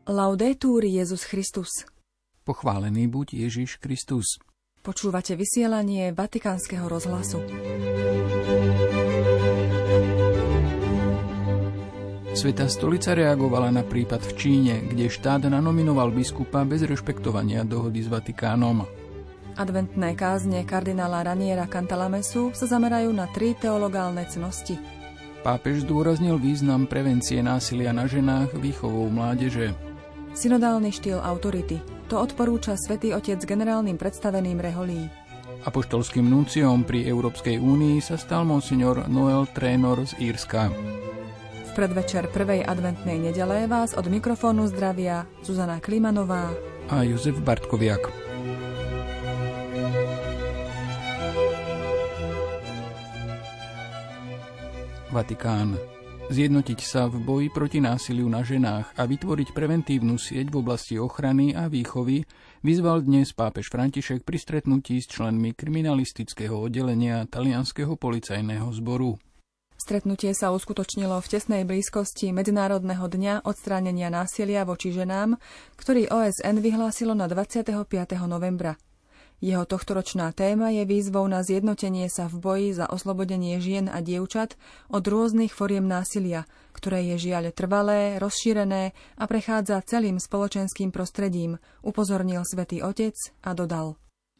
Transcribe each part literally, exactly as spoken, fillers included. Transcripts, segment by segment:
Laudetur Jesus Christus. Pochválený buď Ježiš Kristus. Počúvate vysielanie Vatikánskeho rozhlasu. Svätá stolica reagovala na prípad v Číne, kde štát nanominoval biskupa bez rešpektovania dohody s Vatikánom. Adventné kázne kardinála Raniera Cantalamesu sa zamerajú na tri teologálne cnosti. Pápež zdôraznil význam prevencie násilia na ženách výchovou mládeže. Synodálny štýl autority. To odporúča Svätý Otec generálnym predstaveným reholí. Apoštolským núnciom pri Európskej únii sa stal monsignor Noel Traynor z Írska. V predvečer prvej adventnej nedele vás od mikrofónu zdravia Zuzana Klimanová a Jozef Bartkoviak. Vatikán. Zjednotiť sa v boji proti násiliu na ženách a vytvoriť preventívnu sieť v oblasti ochrany a výchovy vyzval dnes pápež František pri stretnutí s členmi kriminalistického oddelenia talianskeho policajného zboru. Stretnutie sa uskutočnilo v tesnej blízkosti Medzinárodného dňa odstránenia násilia voči ženám, ktorý ó es en vyhlásilo na dvadsiateho piateho novembra. Jeho tohtoročná téma je výzvou na zjednotenie sa v boji za oslobodenie žien a dievčat od rôznych foriem násilia, ktoré je žiaľ trvalé, rozšírené a prechádza celým spoločenským prostredím, upozornil Svätý Otec a dodal.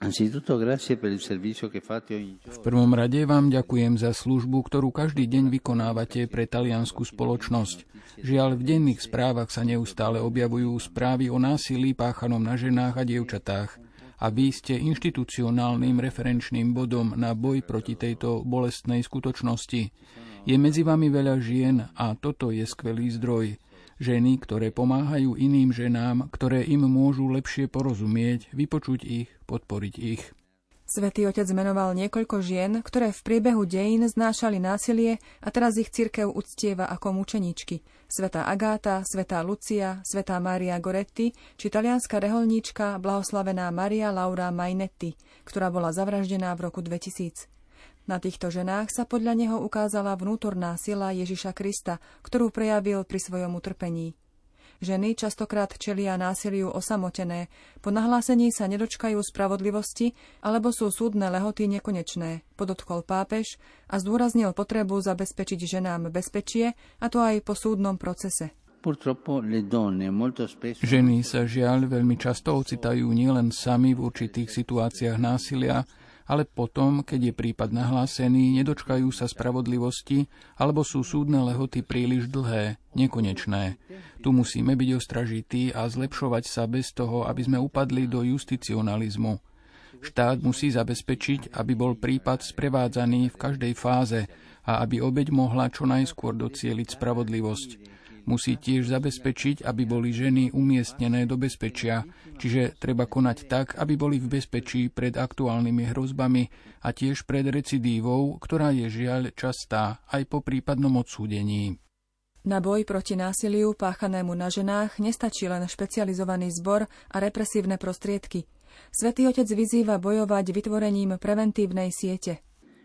V prvom rade vám ďakujem za službu, ktorú každý deň vykonávate pre taliansku spoločnosť. Žiaľ, v denných správach sa neustále objavujú správy o násilí páchanom na ženách a dievčatách. A vy ste inštitucionálnym referenčným bodom na boj proti tejto bolestnej skutočnosti. Je medzi vami veľa žien a toto je skvelý zdroj. Ženy, ktoré pomáhajú iným ženám, ktoré im môžu lepšie porozumieť, vypočuť ich, podporiť ich. Svätý Otec menoval niekoľko žien, ktoré v priebehu dejín znášali násilie a teraz ich cirkev uctieva ako mučeničky. Svätá Agáta, svätá Lucia, svätá Mária Goretti či talianska reholníčka blahoslavená Maria Laura Mainetti, ktorá bola zavraždená v roku dvetisíc. Na týchto ženách sa podľa neho ukázala vnútorná sila Ježiša Krista, ktorú prejavil pri svojom utrpení. Ženy častokrát čelia násiliu osamotené, po nahlásení sa nedočkajú spravodlivosti alebo sú súdne lehoty nekonečné, podotkol pápež a zdôraznil potrebu zabezpečiť ženám bezpečie, a to aj po súdnom procese. Ženy sa žiaľ veľmi často ocitajú nielen sami v určitých situáciách násilia, ale potom, keď je prípad nahlásený, nedočkajú sa spravodlivosti alebo sú súdne lehoty príliš dlhé, nekonečné. Tu musíme byť ostražití a zlepšovať sa bez toho, aby sme upadli do justicionalizmu. Štát musí zabezpečiť, aby bol prípad sprevádzaný v každej fáze a aby obeť mohla čo najskôr docieliť spravodlivosť. Musí tiež zabezpečiť, aby boli ženy umiestnené do bezpečia, čiže treba konať tak, aby boli v bezpečí pred aktuálnymi hrozbami a tiež pred recidívou, ktorá je žiaľ častá aj po prípadnom odsúdení. Na boj proti násiliu páchanému na ženách nestačí len špecializovaný zbor a represívne prostriedky. Svätý Otec vyzýva bojovať vytvorením preventívnej siete.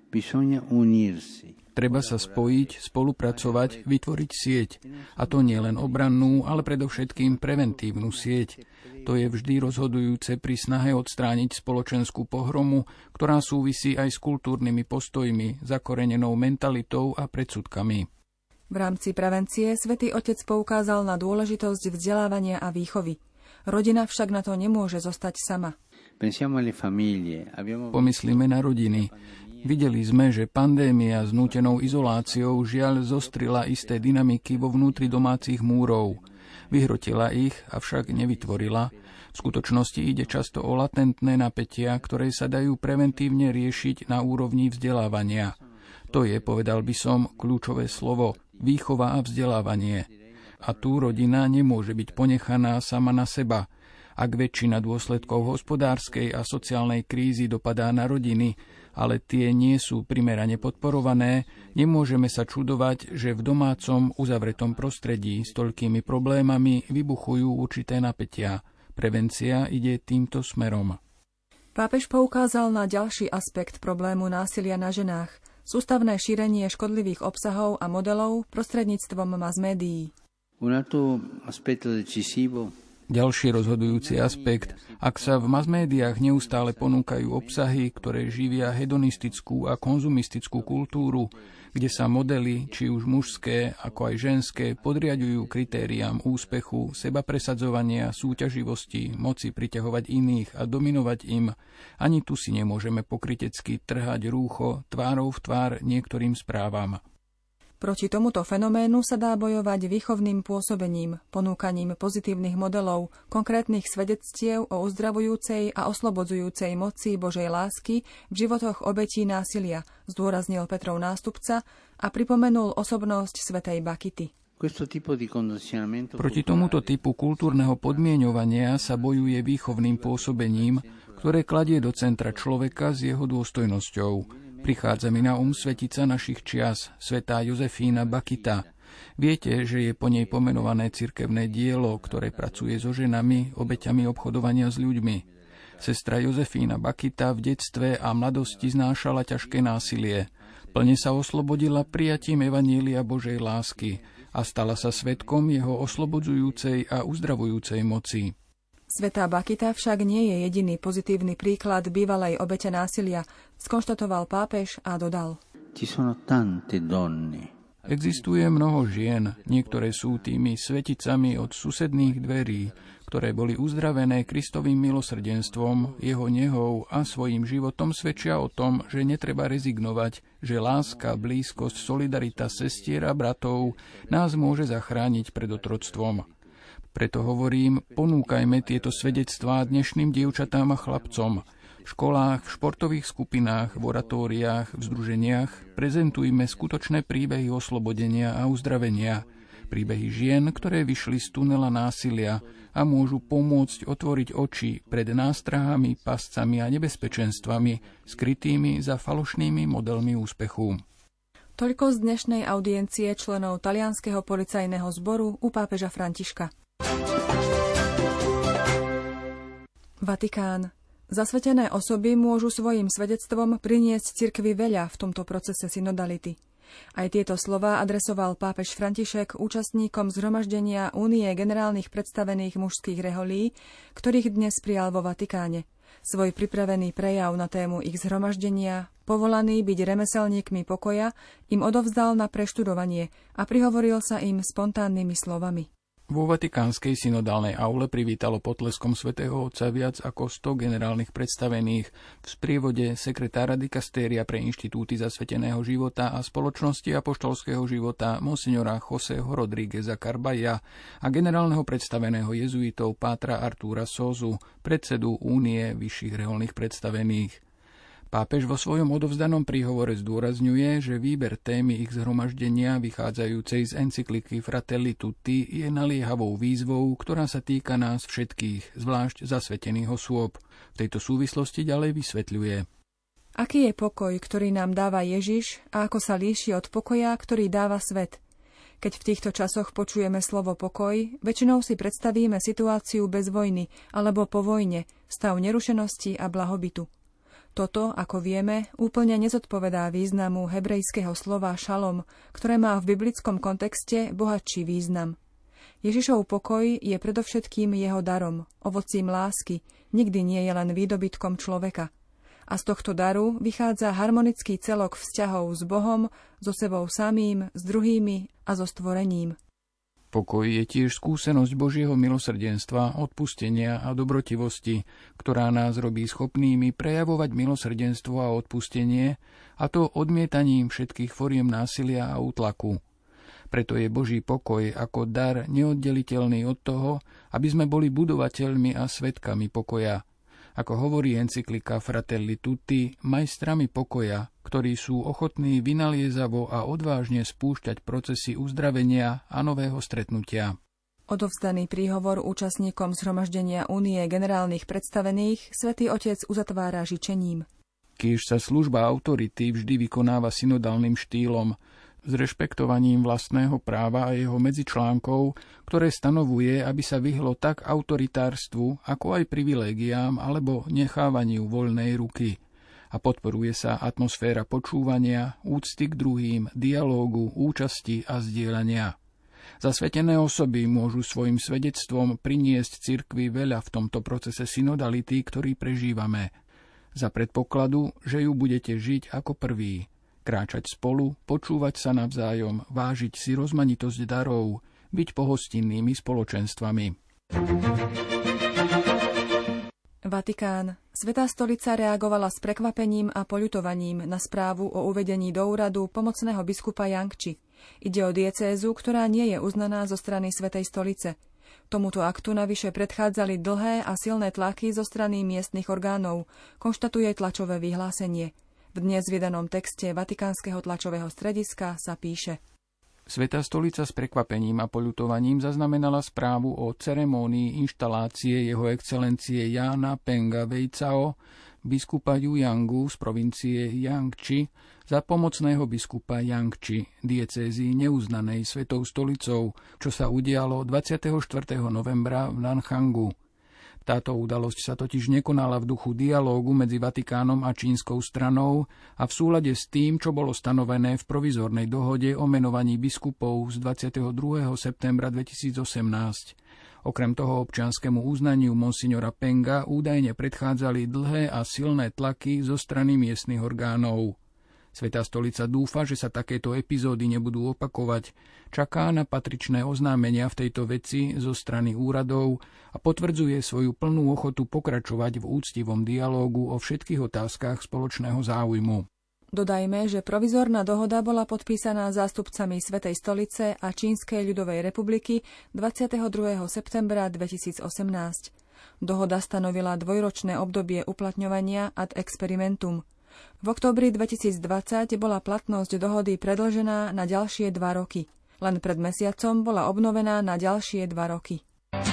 Treba sa spojiť, spolupracovať, vytvoriť sieť. A to nie len obrannú, ale predovšetkým preventívnu sieť. To je vždy rozhodujúce pri snahe odstrániť spoločenskú pohromu, ktorá súvisí aj s kultúrnymi postojmi, zakorenenou mentalitou a predsudkami. V rámci prevencie Svätý Otec poukázal na dôležitosť vzdelávania a výchovy. Rodina však na to nemôže zostať sama. Pomyslíme na rodiny. Videli sme, že pandémia s nútenou izoláciou žiaľ zostrila isté dynamiky vo vnútri domácich múrov. Vyhrotila ich, avšak nevytvorila. V skutočnosti ide často o latentné napätia, ktoré sa dajú preventívne riešiť na úrovni vzdelávania. To je, povedal by som, kľúčové slovo – výchova a vzdelávanie. A tu rodina nemôže byť ponechaná sama na seba. Ak väčšina dôsledkov hospodárskej a sociálnej krízy dopadá na rodiny, ale tie nie sú primerane podporované, nemôžeme sa čudovať, že v domácom uzavretom prostredí s toľkými problémami vybuchujú určité napätia. Prevencia ide týmto smerom. Pápež poukázal na ďalší aspekt problému násilia na ženách – sústavné šírenie škodlivých obsahov a modelov prostredníctvom mass médií. Ďalší rozhodujúci aspekt, ak sa v masmédiách neustále ponúkajú obsahy, ktoré živia hedonistickú a konzumistickú kultúru, kde sa modely, či už mužské, ako aj ženské, podriaďujú kritériám úspechu, sebapresadzovania, súťaživosti, moci priťahovať iných a dominovať im, ani tu si nemôžeme pokrytecky trhať rúcho tvárou v tvár niektorým správam. Proti tomuto fenoménu sa dá bojovať výchovným pôsobením, ponúkaním pozitívnych modelov, konkrétnych svedectiev o uzdravujúcej a oslobodzujúcej moci Božej lásky v životoch obetí násilia, zdôraznil Petrov nástupca a pripomenul osobnosť svätej Bakity. Proti tomuto typu kultúrneho podmieňovania sa bojuje výchovným pôsobením, ktoré kladie do centra človeka s jeho dôstojnosťou. Prichádza mi na um svetica našich čias, svätá Jozefína Bakita. Viete, že je po nej pomenované cirkevné dielo, ktoré pracuje so ženami, obeťami obchodovania s ľuďmi. Sestra Jozefína Bakita v detstve a mladosti znášala ťažké násilie. Plne sa oslobodila prijatím evanjelia Božej lásky a stala sa svedkom jeho oslobodzujúcej a uzdravujúcej moci. Svätá Bakita však nie je jediný pozitívny príklad bývalej obete násilia, skonštatoval pápež a dodal. Existuje mnoho žien, niektoré sú tými sveticami od susedných dverí, ktoré boli uzdravené Kristovým milosrdenstvom, jeho nehou a svojím životom svedčia o tom, že netreba rezignovať, že láska, blízkosť, solidarita sestier a bratov nás môže zachrániť pred otroctvom. Preto hovorím, ponúkajme tieto svedectvá dnešným dievčatám a chlapcom. V školách, v športových skupinách, v oratóriách, v združeniach prezentujme skutočné príbehy oslobodenia a uzdravenia. Príbehy žien, ktoré vyšli z tunela násilia a môžu pomôcť otvoriť oči pred nástrahami, pascami a nebezpečenstvami, skrytými za falošnými modelmi úspechu. Toľko z dnešnej audiencie členov talianskeho policajného zboru u pápeža Františka. Vatikán. Zasvetené osoby môžu svojim svedectvom priniesť cirkvi veľa v tomto procese synodality. Aj tieto slová adresoval pápež František účastníkom zhromaždenia Únie generálnych predstavených mužských reholí, ktorých dnes prijal vo Vatikáne. Svoj pripravený prejav na tému ich zhromaždenia, povolaný byť remeselníkmi pokoja, im odovzdal na preštudovanie a prihovoril sa im spontánnymi slovami. Vo vatikánskej synodálnej aule privítalo potleskom svätého Otca viac ako sto generálnych predstavených v sprievode sekretára dikastéria pre inštitúty zasveteného života a spoločnosti apoštolského života monsignora Joseho Rodrígueza Carbaja a generálneho predstaveného jezuitov pátra Artúra Sózu, predsedu Únie vyšších reholných predstavených. Pápež vo svojom odovzdanom príhovore zdôrazňuje, že výber témy ich zhromaždenia vychádzajúcej z encykliky Fratelli Tutti je naliehavou výzvou, ktorá sa týka nás všetkých, zvlášť zasvetených osôb. V tejto súvislosti ďalej vysvetľuje. Aký je pokoj, ktorý nám dáva Ježiš a ako sa líši od pokoja, ktorý dáva svet? Keď v týchto časoch počujeme slovo pokoj, väčšinou si predstavíme situáciu bez vojny alebo po vojne, stav nerušenosti a blahobytu. Toto, ako vieme, úplne nezodpovedá významu hebrejského slova šalom, ktoré má v biblickom kontexte bohatší význam. Ježišov pokoj je predovšetkým jeho darom, ovocím lásky, nikdy nie je len výdobytkom človeka. A z tohto daru vychádza harmonický celok vzťahov s Bohom, so sebou samým, s druhými a so stvorením. Pokoj je tiež skúsenosť Božieho milosrdenstva, odpustenia a dobrotivosti, ktorá nás robí schopnými prejavovať milosrdenstvo a odpustenie, a to odmietaním všetkých foriem násilia a útlaku. Preto je Boží pokoj ako dar neoddeliteľný od toho, aby sme boli budovateľmi a svedkami pokoja. Ako hovorí encyklika Fratelli Tutti, majstrami pokoja, ktorí sú ochotní vynaliezavo a odvážne spúšťať procesy uzdravenia a nového stretnutia. Odovzdaný príhovor účastníkom zhromaždenia Únie generálnych predstavených svätý Otec uzatvára žičením. Kýž sa služba autority vždy vykonáva synodálnym štýlom, s rešpektovaním vlastného práva a jeho medzičlánkov, ktoré stanovuje, aby sa vyhlo tak autoritárstvu, ako aj privilégiám alebo nechávaniu voľnej ruky. A podporuje sa atmosféra počúvania, úcty k druhým, dialógu, účasti a zdieľania. Zasvetené osoby môžu svojim svedectvom priniesť cirkvi veľa v tomto procese synodality, ktorý prežívame. Za predpokladu, že ju budete žiť ako prví. Kráčať spolu, počúvať sa navzájom, vážiť si rozmanitosť darov, byť pohostinnými spoločenstvami. Vatikán. Svätá stolica reagovala s prekvapením a poľutovaním na správu o uvedení do úradu pomocného biskupa Yangtze. Ide o diecézu, ktorá nie je uznaná zo strany Svätej stolice. Tomuto aktu navyše predchádzali dlhé a silné tlaky zo strany miestnych orgánov, konštatuje tlačové vyhlásenie. V dnes vydanom texte Vatikánskeho tlačového strediska sa píše: Svätá stolica s prekvapením a poľutovaním zaznamenala správu o ceremónii inštalácie jeho excelencie Jána Penga Vejcao, biskupa Jujangu z provincie Yangtze, za pomocného biskupa Yangtze, diecézy neuznanej Svätou stolicou, čo sa udialo dvadsiateho štvrtého novembra v Nanchangu. Táto udalosť sa totiž nekonala v duchu dialógu medzi Vatikánom a čínskou stranou a v súlade s tým, čo bolo stanovené v provizornej dohode o menovaní biskupov z dvadsiateho druhého septembra dvetisícosemnásť. Okrem toho občianskému uznaniu monsignora Penga údajne predchádzali dlhé a silné tlaky zo strany miestnych orgánov. Svätá stolica dúfa, že sa takéto epizódy nebudú opakovať, čaká na patričné oznámenia v tejto veci zo strany úradov a potvrdzuje svoju plnú ochotu pokračovať v úctivom dialógu o všetkých otázkach spoločného záujmu. Dodajme, že provizorná dohoda bola podpísaná zástupcami Svätej stolice a Čínskej ľudovej republiky dvadsiateho druhého septembra dvetisícosemnásť. Dohoda stanovila dvojročné obdobie uplatňovania ad experimentum. V októbri dvetisícdvadsať bola platnosť dohody predĺžená na ďalšie dva roky. Len pred mesiacom bola obnovená na ďalšie dva roky.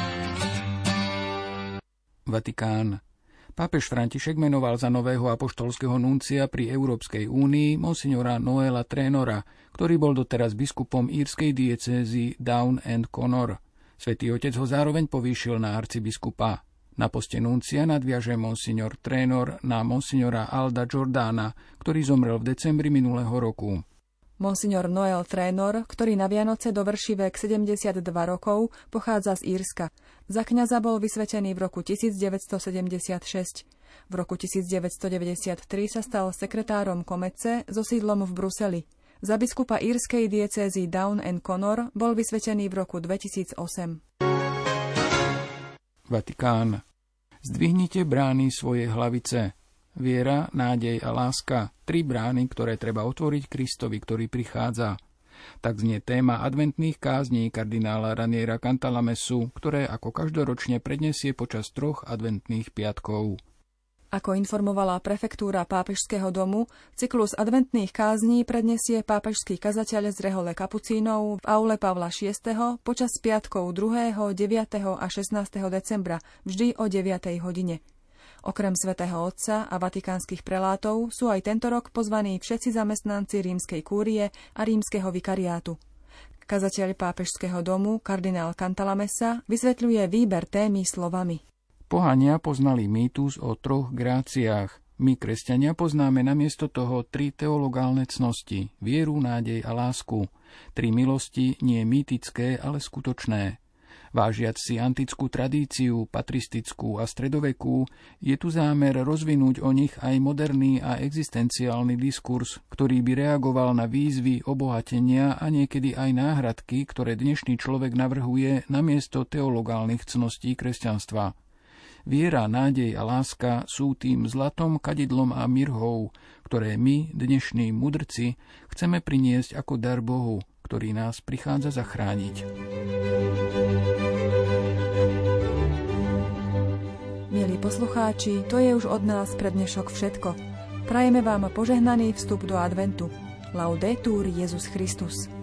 Vatikán. Pápež František menoval za nového apoštolského nuncia pri Európskej únii monsignora Noela Trainora, ktorý bol doteraz biskupom írskej diecézy Down and Connor. Svätý Otec ho zároveň povýšil na arcibiskupa. Na poste nuncia nadviaže monsignor Trainor na monsignora Alda Giordana, ktorý zomrel v decembri minulého roku. Monsignor Noel Trainor, ktorý na Vianoce dovrší vek sedemdesiatdva rokov, pochádza z Írska. Za kňaza bol vysvetený v roku tisícdeväťstosedemdesiatšesť. V roku tisícdeväťstodeväťdesiattri sa stal sekretárom Komece so sídlom v Bruseli. Za biskupa írskej diecézy Down and Connor bol vysvetený v roku dvetisícosem. Vatikán. Zdvihnite brány svoje hlavice. Viera, nádej a láska. Tri brány, ktoré treba otvoriť Kristovi, ktorý prichádza. Tak znie téma adventných kázní kardinála Raniera Cantalamesu, ktoré ako každoročne predniesie počas troch adventných piatkov. Ako informovala prefektúra Pápežského domu, cyklus adventných kázní predniesie pápežský kazateľ z rehole kapucínov v aule Pavla šiesteho počas piatkov druhého, deviateho a šestnásteho decembra, vždy o deviatej hodine. Okrem svätého Otca a vatikánskych prelátov sú aj tento rok pozvaní všetci zamestnanci rímskej kúrie a rímskeho vikariátu. Kazateľ Pápežského domu, kardinál Cantalamessa, vysvetľuje výber témy slovami: Pohania poznali mýtus o troch gráciách. My, kresťania, poznáme namiesto toho tri teologálne cnosti, vieru, nádej a lásku. Tri milosti, nie mýtické, ale skutočné. Vážiac si antickú tradíciu, patristickú a stredovekú, je tu zámer rozvinúť o nich aj moderný a existenciálny diskurs, ktorý by reagoval na výzvy obohatenia a niekedy aj náhradky, ktoré dnešný človek navrhuje namiesto teologálnych cností kresťanstva. Viera, nádej a láska sú tým zlatom, kadidlom a mirhou, ktoré my, dnešní mudrci, chceme priniesť ako dar Bohu, ktorý nás prichádza zachrániť. Milí poslucháči, to je už od nás pre dnešok všetko. Prajeme vám požehnaný vstup do adventu. Laudetur Jesus Christus.